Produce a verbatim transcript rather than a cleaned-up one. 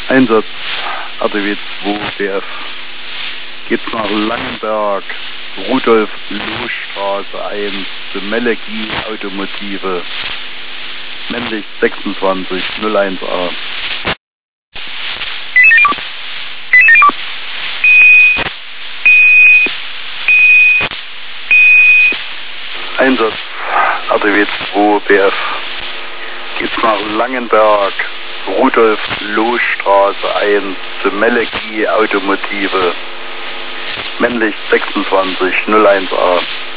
Einsatz R D W zwei B F. Geht's nach Langenberg, Rudolf-Loh-Straße eins, für Melegie Automotive. Männlich sechsundzwanzig null eins A. Einsatz R D W zwei B F. Geht's nach Langenberg, Rudolf-Loh-Straße eins, für Melegie Automotive. Männlich sechsundzwanzig null eins A.